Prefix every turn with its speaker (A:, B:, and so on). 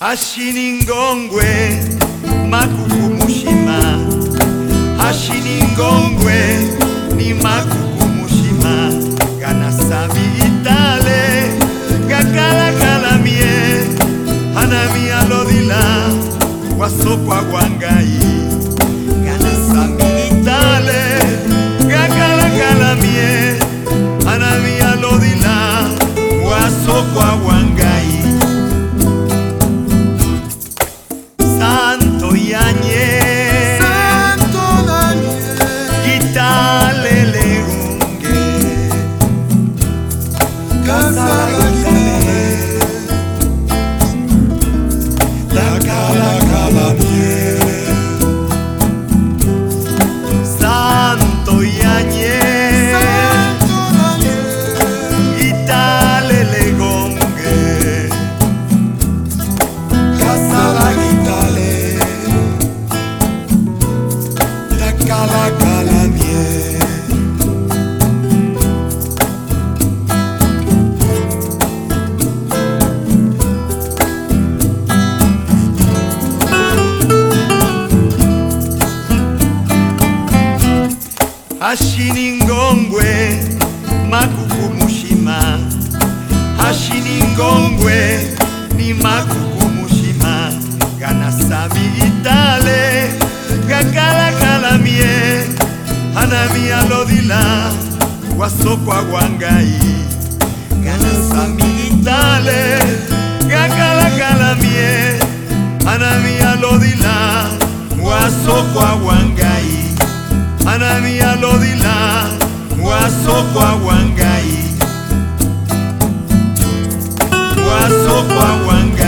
A: Ashiningongwe makukumushima, Ashiningongwe ni makukumushima, ganasami itale gakala kalamie, hanami alodila wasokwa wangai, ganasami itale gakala kalamie, hanami alodila wasokwa wangai. Santo Yañe,
B: Santo Yañe,
A: Gitale leunge,
B: Kasala Gitale, la kala kala mie.
A: Santo Yañe,
B: Santo Yañe,
A: Gitale leunge,
B: Kasala Gitale, la kala kala mie.
A: Ashiningongwe makukumushima, Ashiningongwe ni makukumushima, ganasami itale gakala kalamie, hanami alodila wasokwa wangai, ganasami itale gakala kalamie, hanami alodila wasokwa wangai, hanami alodila wasokwa wangai, wasokwa wangai.